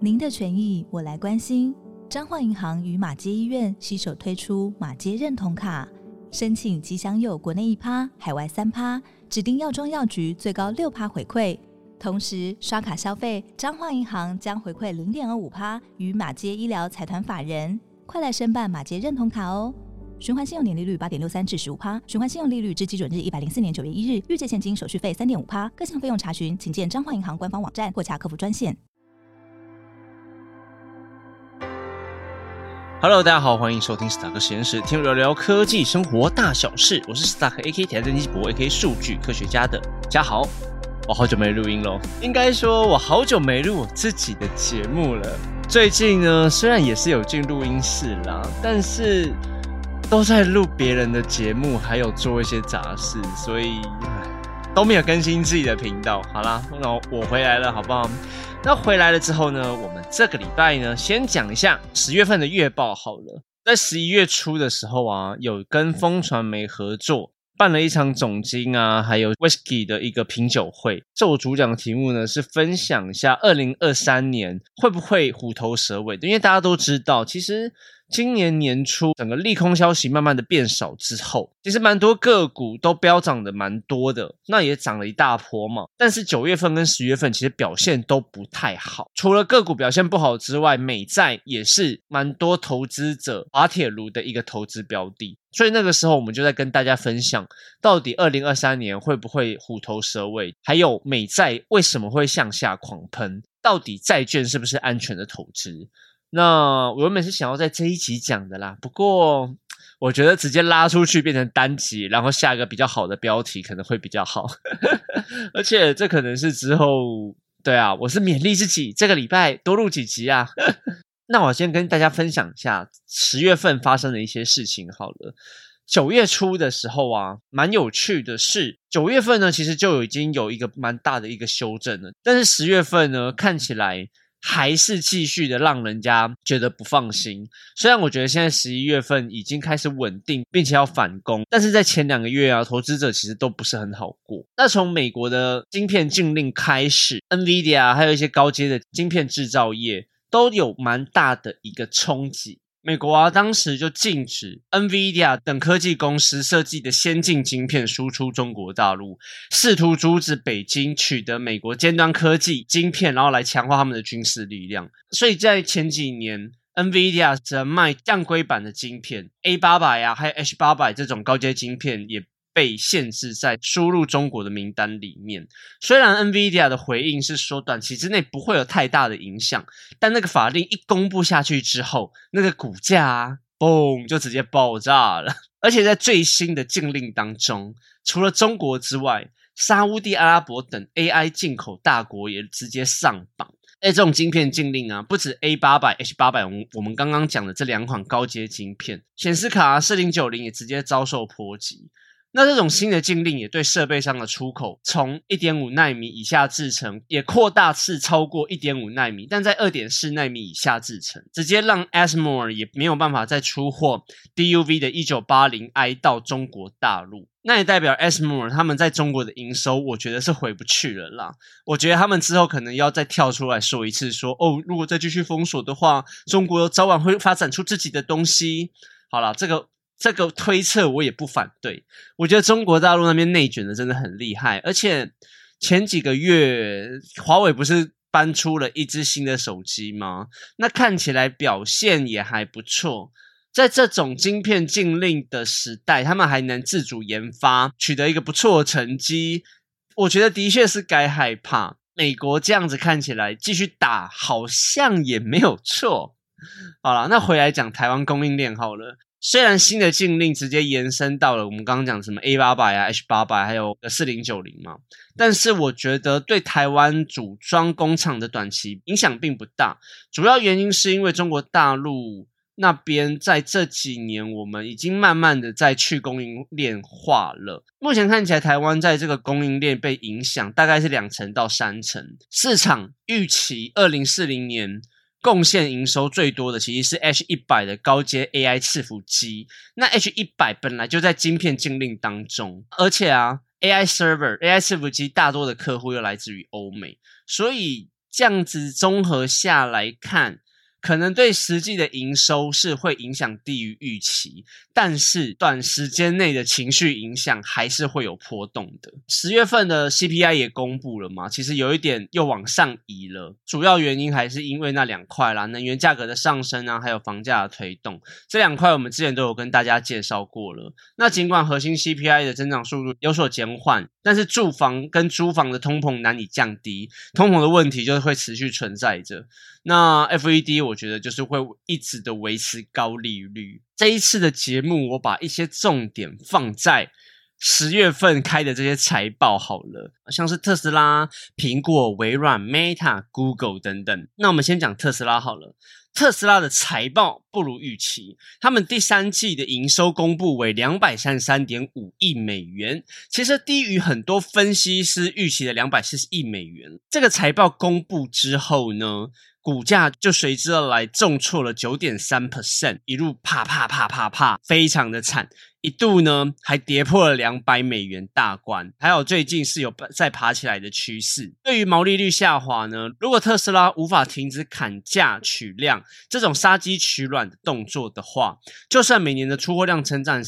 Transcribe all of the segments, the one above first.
您的权益我来关心。彰化银行与马偕医院携手推出马偕认同卡，申请即享有国内1%、海外3%，指定药妆药局最高6%回馈。同时刷卡消费，彰化银行将回馈 0.25% 于马偕医疗财团法人。快来申办马偕认同卡哦！循环信用年利率 8.63% 至 15%， 循环信用利率至基准日104年9月1日，预借现金手续费 3.5%， 各项费用查询请见彰化银行官方网站或洽客服专线。 Hello， 大家好，欢迎收听史塔克实验室，听我聊聊科技生活大小事。我是史塔克 AK 台电机博 AK 数据科学家的嘉豪。我好久没录音了，应该说我好久没录我自己的节目了。最近呢，虽然也是有进录音室啦，但是都在录别人的节目，还有做一些杂事，所以都没有更新自己的频道。好啦，那我回来了，好不好？那回来了之后呢，我们这个礼拜呢，先讲一下10月份的月报好了。在11月初的时候啊，有跟风传媒合作办了一场总经啊，还有 Whisky 的一个品酒会。我主讲的题目呢是分享一下2023年会不会虎头蛇尾的，因为大家都知道，其实今年年初整个利空消息慢慢的变少之后，其实蛮多个股都飙涨的蛮多的，那也涨了一大波嘛。但是9月份跟10月份其实表现都不太好，除了个股表现不好之外，美债也是蛮多投资者滑铁卢的一个投资标的。所以那个时候我们就在跟大家分享，到底2023年会不会虎头蛇尾，还有美债为什么会向下狂喷，到底债券是不是安全的投资。那我原本是想要在这一集讲的啦，不过我觉得直接拉出去变成单集，然后下一个比较好的标题可能会比较好而且这可能是之后，对啊，我是勉励自己这个礼拜多录几集啊那我先跟大家分享一下10月份发生的一些事情好了。9月初的时候啊，蛮有趣的是9月份呢其实就已经有一个蛮大的一个修正了，但是10月份呢看起来还是继续的让人家觉得不放心。虽然我觉得现在11月份已经开始稳定并且要反攻，但是在前2个月啊，投资者其实都不是很好过。那从美国的晶片禁令开始， NVIDIA 还有一些高阶的晶片制造业都有蛮大的一个冲击。美国啊，当时就禁止 NVIDIA 等科技公司设计的先进晶片输出中国大陆，试图阻止北京取得美国尖端科技晶片，然后来强化他们的军事力量。所以在前几年 NVIDIA 则卖降规版的晶片 A800 啊，还有 H800 这种高阶晶片也被限制在输入中国的名单里面。虽然 NVIDIA 的回应是说短期之内不会有太大的影响，但那个法令一公布下去之后，那个股价啊嘣就直接爆炸了。而且在最新的禁令当中，除了中国之外，沙烏地阿拉伯等 AI 进口大国也直接上榜。这种晶片禁令啊，不止 A800、H800 我们刚刚讲的这2款高阶晶片，显示卡啊4090也直接遭受波及。那这种新的禁令也对设备商的出口从 1.5 奈米以下制程也扩大至超过 1.5 奈米，但在 2.4 奈米以下制程，直接让 ASML 也没有办法再出货 DUV 的 1980i 到中国大陆。那也代表 ASML 他们在中国的营收我觉得是回不去了啦。我觉得他们之后可能要再跳出来说一次说如果再继续封锁的话，中国早晚会发展出自己的东西。好啦，这个推测我也不反对。我觉得中国大陆那边内卷的真的很厉害，而且前几个月华为不是搬出了一支新的手机吗？那看起来表现也还不错。在这种晶片禁令的时代，他们还能自主研发，取得一个不错的成绩，我觉得的确是该害怕。美国这样子看起来继续打好像也没有错。好啦，那回来讲台湾供应链好了。虽然新的禁令直接延伸到了我们刚刚讲什么 A800 啊 H800 还有4090嘛，但是我觉得对台湾组装工厂的短期影响并不大。主要原因是因为中国大陆那边在这几年我们已经慢慢的在去供应链化了。目前看起来台湾在这个供应链被影响大概是2成到3成。市场预期2040年贡献营收最多的其实是 H100 的高阶 AI 伺服机。那 H100 本来就在晶片禁令当中，而且啊 AI server AI 伺服机大多的客户又来自于欧美，所以这样子综合下来看，可能对实际的营收是会影响低于预期，但是短时间内的情绪影响还是会有波动的。10月份的 CPI 也公布了嘛，其实有一点又往上移了，主要原因还是因为那2块啦，能源价格的上升啊，还有房价的推动，这2块我们之前都有跟大家介绍过了。那尽管核心 CPI 的增长速度有所减缓，但是住房跟租房的通膨难以降低，通膨的问题就是会持续存在着。那 FED 我觉得就是会一直的维持高利率。这一次的节目我把一些重点放在10月份开的这些财报好了，像是特斯拉、苹果、微软、Meta、Google 等等。那我们先讲特斯拉好了。特斯拉的财报不如预期，他们第3季的营收公布为 233.5 亿美元，其实低于很多分析师预期的240亿美元。这个财报公布之后呢，股价就随之而来重挫了 9.3%， 一路啪，非常的惨。一度呢还跌破了200美元大关，还有最近是有再爬起来的趋势。对于毛利率下滑呢，如果特斯拉无法停止砍价取量这种杀鸡取卵的动作的话，就算每年的出货量成长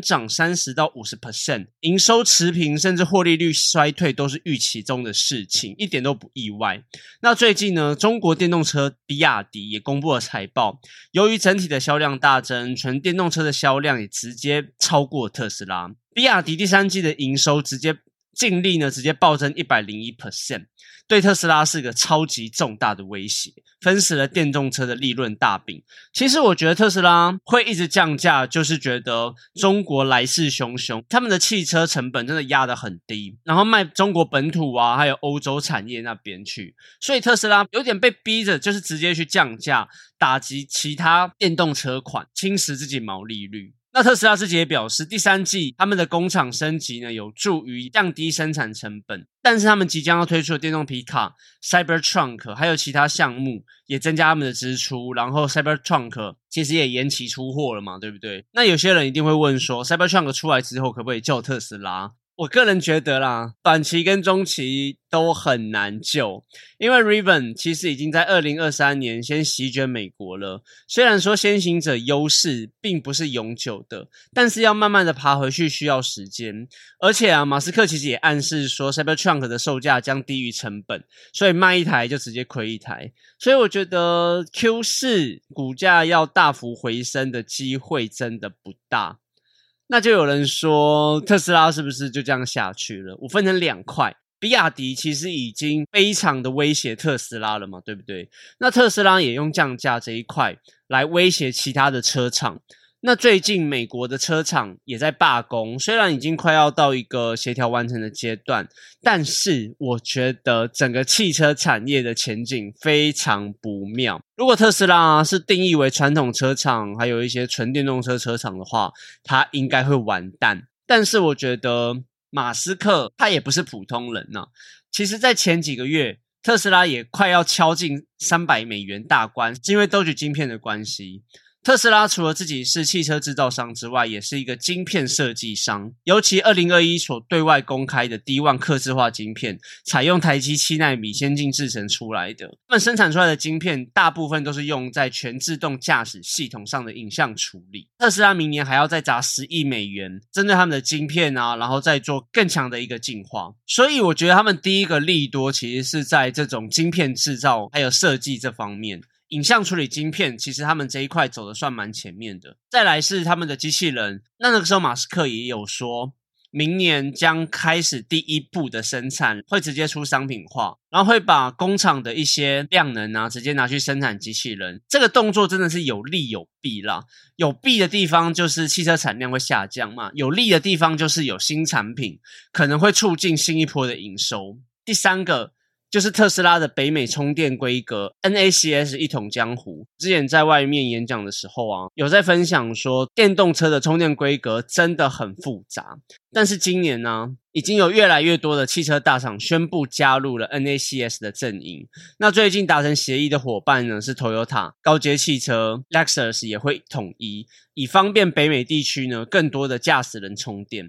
30% 到 50%， 营收持平甚至获利率衰退都是预期中的事情，一点都不意外。那最近呢，中国电动车比亚迪也公布了财报，由于整体的销量大增，纯电动车的销量也直接超过特斯拉。比亚迪第3季的营收净利呢直接暴增 101%， 对特斯拉是个超级重大的威胁，分食了电动车的利润大饼。其实我觉得特斯拉会一直降价，就是觉得中国来势汹汹，他们的汽车成本真的压得很低，然后卖中国本土啊还有欧洲产业那边去，所以特斯拉有点被逼着就是直接去降价，打击其他电动车款，侵蚀自己毛利率。那特斯拉自己也表示，第3季他们的工厂升级呢，有助于降低生产成本，但是他们即将要推出的电动皮卡 Cybertruck 还有其他项目也增加他们的支出，然后 Cybertruck 其实也延期出货了嘛，对不对？那有些人一定会问说 Cybertruck 出来之后可不可以救特斯拉？我个人觉得啦，短期跟中期都很难救，因为 Rivian 其实已经在2023年先席卷美国了。虽然说先行者优势并不是永久的，但是要慢慢的爬回去需要时间。而且啊，马斯克其实也暗示说 Cybertruck 的售价将低于成本，所以卖一台就直接亏一台。所以我觉得 Q4 股价要大幅回升的机会真的不大。那就有人说特斯拉是不是就这样下去了？我分成2块，比亚迪其实已经非常的威胁特斯拉了嘛，对不对？那特斯拉也用降价这一块来威胁其他的车厂。那最近美国的车厂也在罢工，虽然已经快要到一个协调完成的阶段，但是我觉得整个汽车产业的前景非常不妙。如果特斯拉是定义为传统车厂，还有一些纯电动车车厂的话，它应该会完蛋。但是我觉得马斯克他也不是普通人啊，其实在前几个月特斯拉也快要敲进300美元大关，是因为 Doge 晶片的关系。特斯拉除了自己是汽车制造商之外，也是一个晶片设计商，尤其2021所对外公开的D1客制化晶片，采用台积7奈米先进制程出来的。他们生产出来的晶片大部分都是用在全自动驾驶系统上的影像处理。特斯拉明年还要再砸10亿美元，针对他们的晶片啊，然后再做更强的一个进化。所以我觉得他们第一个利多其实是在这种晶片制造还有设计这方面。影像处理晶片其实他们这一块走得算蛮前面的。再来是他们的机器人，那个时候马斯克也有说明年将开始第一步的生产，会直接出商品化，然后会把工厂的一些量能啊直接拿去生产机器人。这个动作真的是有利有弊啦，有弊的地方就是汽车产量会下降嘛，有利的地方就是有新产品可能会促进新一波的营收。第3个就是特斯拉的北美充电规格 NACS 一统江湖。之前在外面演讲的时候啊，有在分享说电动车的充电规格真的很复杂，但是今年呢，已经有越来越多的汽车大厂宣布加入了 NACS 的阵营。那最近达成协议的伙伴呢是 Toyota、高阶汽车 Lexus 也会统一，以方便北美地区呢更多的驾驶人充电。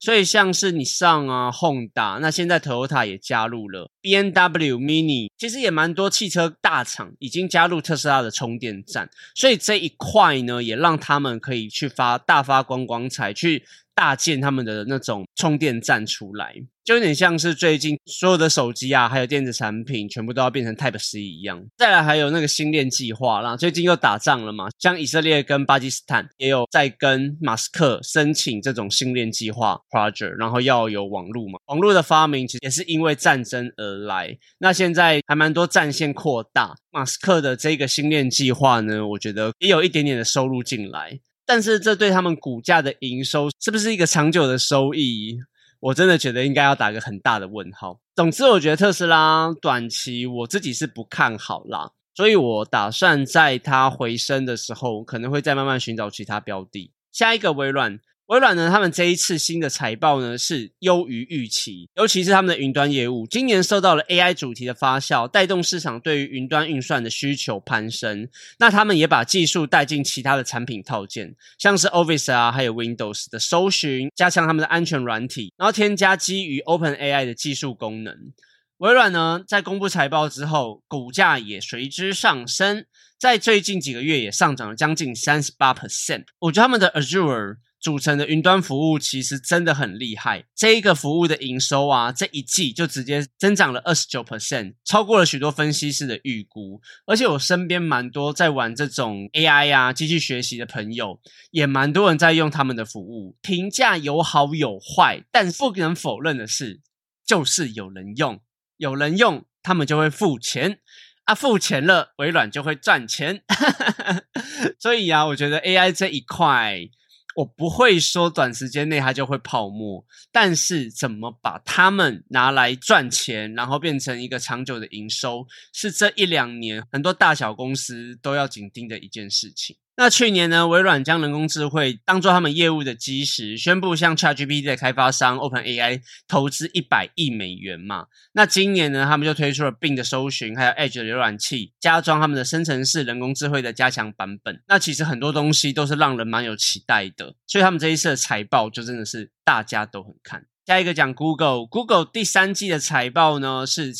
所以像是你上啊 Honda， 那现在 Toyota 也加入了 BMW Mini， 其实也蛮多汽车大厂已经加入特斯拉的充电站，所以这一块呢也让他们可以去大发观光财，去大建他们的那种充电站出来，就有点像是最近所有的手机啊还有电子产品全部都要变成 Type-C 一样。再来还有那个星链计划啦，最近又打仗了嘛，像以色列跟巴基斯坦也有在跟马斯克申请这种星链计划 project， 然后要有网络嘛，网络的发明其实也是因为战争而来，那现在还蛮多战线扩大，马斯克的这个星链计划呢，我觉得也有一点点的收入进来，但是这对他们股价的营收是不是一个长久的收益，我真的觉得应该要打个很大的问号。总之我觉得特斯拉短期我自己是不看好啦，所以我打算在它回升的时候可能会再慢慢寻找其他标的。下一个微软呢，他们这一次新的财报呢是优于预期，尤其是他们的云端业务，今年受到了 AI 主题的发酵，带动市场对于云端运算的需求攀升。那他们也把技术带进其他的产品套件，像是 Office 啊，还有 Windows 的搜寻，加强他们的安全软体，然后添加基于 OpenAI 的技术功能。微软呢，在公布财报之后，股价也随之上升，在最近几个月也上涨了将近 38%。我觉得他们的 Azure组成的云端服务其实真的很厉害，这一个服务的营收啊，这一季就直接增长了 29%， 超过了许多分析师的预估。而且我身边蛮多在玩这种 AI 啊机器学习的朋友，也蛮多人在用他们的服务，评价有好有坏，但不能否认的是，就是有人用他们就会付钱啊，付钱了微软就会赚钱所以啊，我觉得 AI 这一块我不会说短时间内它就会泡沫，但是怎么把它们拿来赚钱，然后变成一个长久的营收，是这1-2年很多大小公司都要紧盯的一件事情。那去年呢，微软将人工智慧当作他们业务的基石，宣布向 ChatGPT 的开发商 OpenAI 投资$100亿嘛。那今年呢，他们就推出了 Bing 的搜寻，还有 Edge 的浏览器，加装他们的生成式人工智慧的加强版本。那其实很多东西都是让人蛮有期待的，所以他们这一次的财报就真的是大家都很看。下一个讲 Google 第三季的财报呢是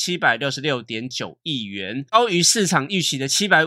766.9 亿元，高于市场预期的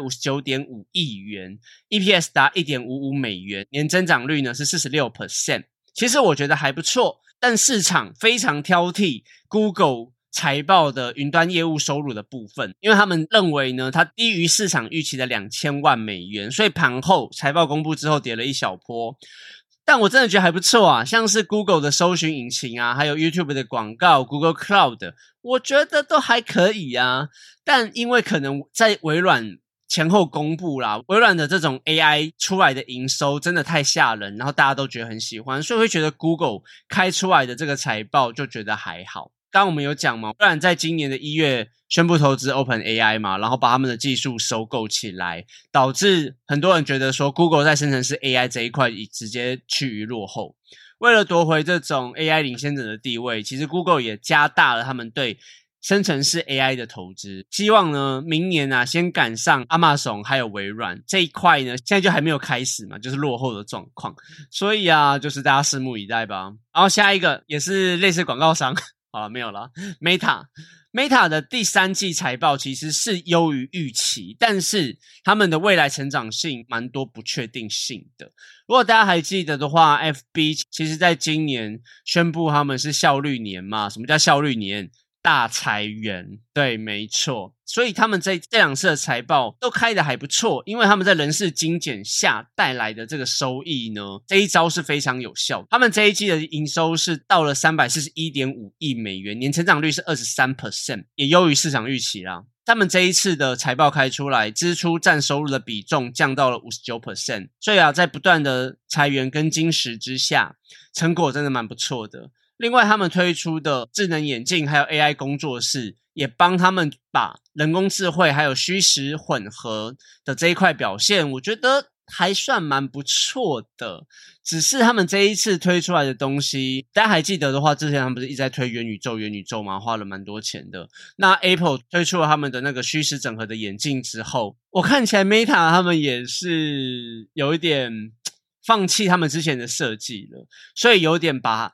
759.5 亿元， EPS 达 1.55 美元，年增长率呢是 46%。 其实我觉得还不错，但市场非常挑剔 Google 财报的云端业务收入的部分，因为他们认为呢它低于市场预期的$2000万，所以盘后财报公布之后跌了一小波。但我真的觉得还不错啊，像是 Google 的搜寻引擎啊，还有 YouTube 的广告 Google Cloud， 我觉得都还可以啊。但因为可能在微软前后公布啦，微软的这种 AI 出来的营收真的太吓人，然后大家都觉得很喜欢，所以会觉得 Google 开出来的这个财报就觉得还好。刚刚我们有讲嘛，微软在今年的1月宣布投资 OpenAI 嘛，然后把他们的技术收购起来，导致很多人觉得说 Google 在生成式 AI 这一块已直接趋于落后。为了夺回这种 AI 领先者的地位，其实 Google 也加大了他们对生成式 AI 的投资，希望呢明年啊先赶上 Amazon 还有微软这一块呢，现在就还没有开始嘛，就是落后的状况，所以啊就是大家拭目以待吧。然后下一个也是类似广告商好了，没有了。Meta 的第三季财报其实是优于预期，但是他们的未来成长性蛮多不确定性的。如果大家还记得的话， FB 其实在今年宣布他们是效率年嘛。什么叫效率年？大裁员，对，没错。所以他们这两次的财报都开得还不错，因为他们在人事精简下带来的这个收益呢，这一招是非常有效。他们这一季的营收是到了 341.5 亿美元，年成长率是 23%， 也优于市场预期啦。他们这一次的财报开出来，支出占收入的比重降到了 59%， 所以啊，在不断的裁员跟精实之下，成果真的蛮不错的。另外他们推出的智能眼镜还有 AI 工作室，也帮他们把人工智慧还有虚实混合的这一块表现，我觉得还算蛮不错的。只是他们这一次推出来的东西，大家还记得的话，之前他们不是一直在推元宇宙嘛，花了蛮多钱的。那 Apple 推出了他们的那个虚实整合的眼镜之后，我看起来 Meta 他们也是有一点放弃他们之前的设计了，所以有点把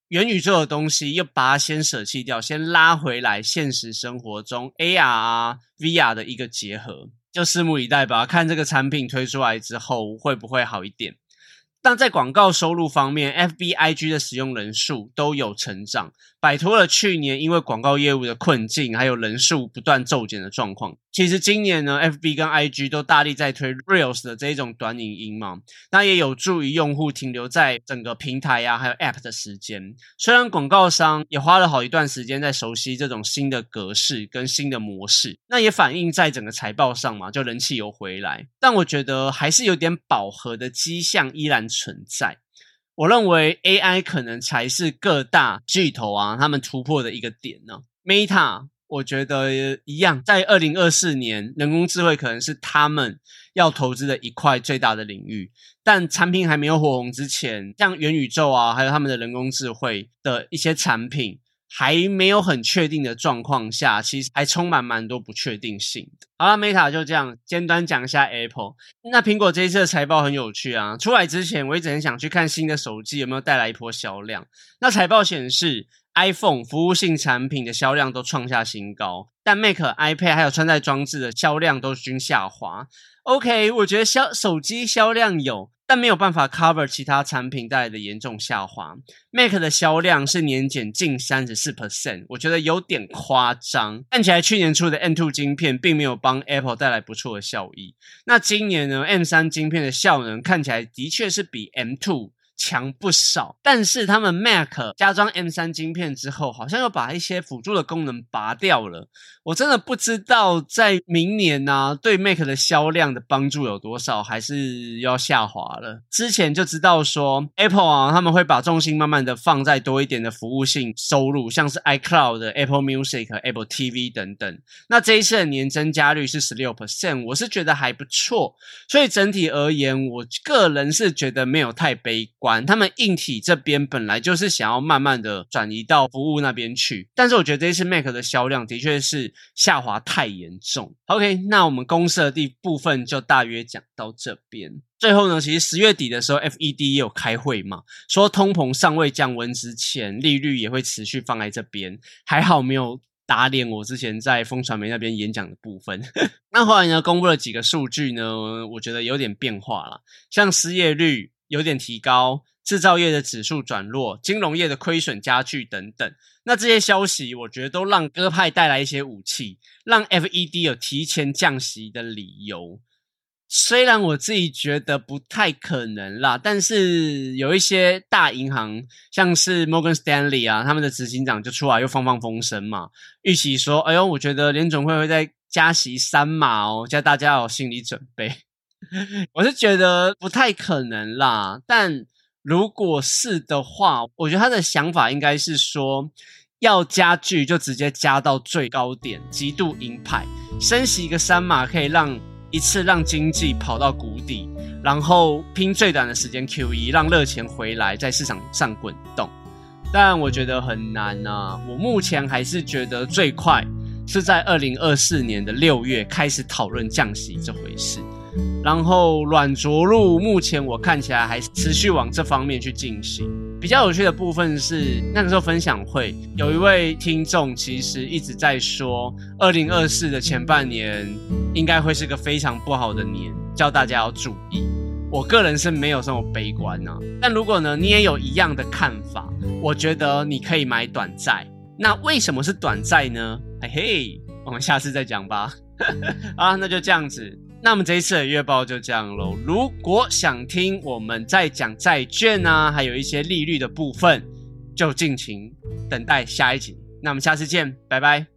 元宇宙的东西又把它先舍弃掉，先拉回来现实生活中 AR 啊 VR 的一个结合，就拭目以待吧，看这个产品推出来之后会不会好一点。但在广告收入方面 FB、IG 的使用人数都有成长，摆脱了去年因为广告业务的困境还有人数不断骤减的状况。其实今年呢 FB 跟 IG 都大力在推 Reels 的这一种短影音嘛，那也有助于用户停留在整个平台啊还有 App 的时间。虽然广告商也花了好一段时间在熟悉这种新的格式跟新的模式，那也反映在整个财报上嘛，就人气有回来，但我觉得还是有点饱和的迹象依然存在。我认为 AI 可能才是各大巨头啊他们突破的一个点呢。Meta 我觉得一样，在2024年人工智慧可能是他们要投资的一块最大的领域，但产品还没有火红之前，像元宇宙啊还有他们的人工智慧的一些产品还没有很确定的状况下，其实还充满蛮多不确定性的。好了 Meta 就这样简单讲一下 Apple。 那苹果这一次的财报很有趣啊，出来之前我一直很想去看新的手机有没有带来一波销量。那财报显示 iPhone 服务性产品的销量都创下新高，但 Mac、iPad 还有穿戴装置的销量都均下滑。 OK， 我觉得手机销量有，但没有办法 cover 其他产品带来的严重下滑。 Mac 的销量是年减近 34%， 我觉得有点夸张，看起来去年出的 M2 晶片并没有帮 Apple 带来不错的效益。那今年呢 M3 晶片的效能看起来的确是比 M2 强不少，但是他们 Mac 加装 M3 晶片之后好像又把一些辅助的功能拔掉了。我真的不知道在明年啊对 Mac 的销量的帮助有多少，还是要下滑了。之前就知道说 Apple 啊他们会把重心慢慢的放在多一点的服务性收入，像是 iCloud 的 Apple Music、Apple TV 等等。那这一次的年增加率是 16%， 我是觉得还不错，所以整体而言我个人是觉得没有太悲观。他们硬体这边本来就是想要慢慢的转移到服务那边去，但是我觉得这次 Mac 的销量的确是下滑太严重。 OK， 那我们公司的部分就大约讲到这边。最后呢，其实10月底的时候 FED 也有开会嘛，说通膨尚未降温之前利率也会持续放在这边，还好没有打脸我之前在风传媒那边演讲的部分那后来呢公布了几个数据呢，我觉得有点变化啦，像失业率有点提高，制造业的指数转弱，金融业的亏损加剧等等。那这些消息我觉得都让鸽派带来一些武器，让 FED 有提前降息的理由。虽然我自己觉得不太可能啦，但是有一些大银行像是 Morgan Stanley 啊，他们的执行长就出来又放风声嘛，预期说哎呦我觉得联准会会再加息3码哦，叫大家有心理准备我是觉得不太可能啦，但如果是的话，我觉得他的想法应该是说要加剧就直接加到最高点，极度鹰派，升息一个3码可以一次让经济跑到谷底，然后拼最短的时间 QE， 让热钱回来在市场上滚动。但我觉得很难啊，我目前还是觉得最快是在2024年的6月开始讨论降息这回事，然后软着陆目前我看起来还持续往这方面去进行。比较有趣的部分是那个时候分享会有一位听众其实一直在说2024的前半年应该会是个非常不好的年，叫大家要注意。我个人是没有这么悲观啊，但如果呢你也有一样的看法，我觉得你可以买短债。那为什么是短债呢？嘿嘿，我们下次再讲吧好，那就这样子，那我们这一次的月报就这样咯。如果想听我们再讲债券啊还有一些利率的部分，就敬请等待下一集。那我们下次见，拜拜。